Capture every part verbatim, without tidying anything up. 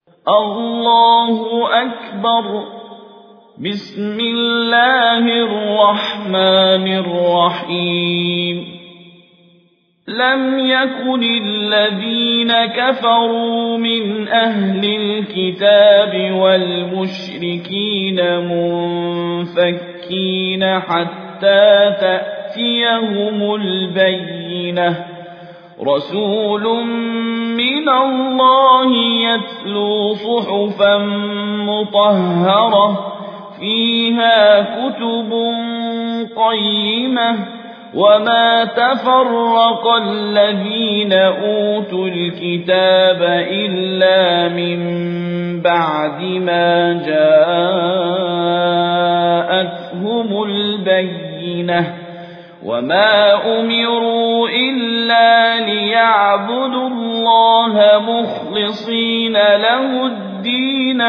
الله أكبر. بسم الله الرحمن الرحيم. لم يكن الذين كفروا من أهل الكتاب والمشركين منفكين حتى تأتيهم البينة. رسول من الله يتلو صحفا مطهرة فيها كتب قيمة. وما تفرق الذين أوتوا الكتاب إلا من بعد ما جاءتهم البينة. وما أمروا إلا ليعبدوا الله مخلصين له الدين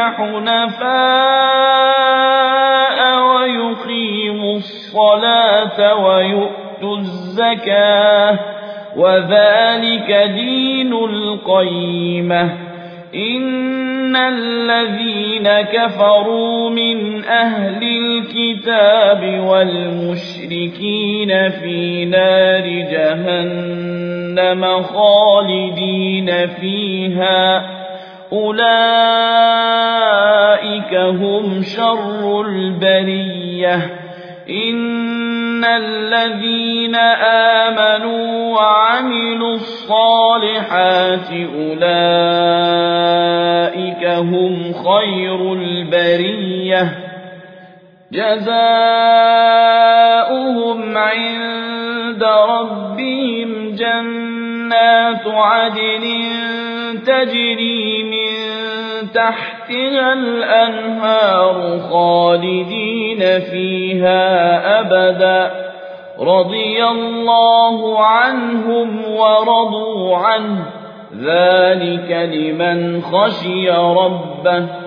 حنفاء ويقيموا الصلاة ويؤتوا الزكاة وذلك دين القيمة. إن الذين كفروا من أهل الكتاب والمشركين في نار جهنم خالدين فيها أولئك هم شر البرية. إن الذين آمنوا وعملوا الصالحات أولئك هم خير البرية. جزاؤهم عند ربهم جنات عدن تجري من تحتها الأنهار خالدين فيها أبدا. رضي الله عنهم ورضوا عنه ذلك لمن خشي ربه.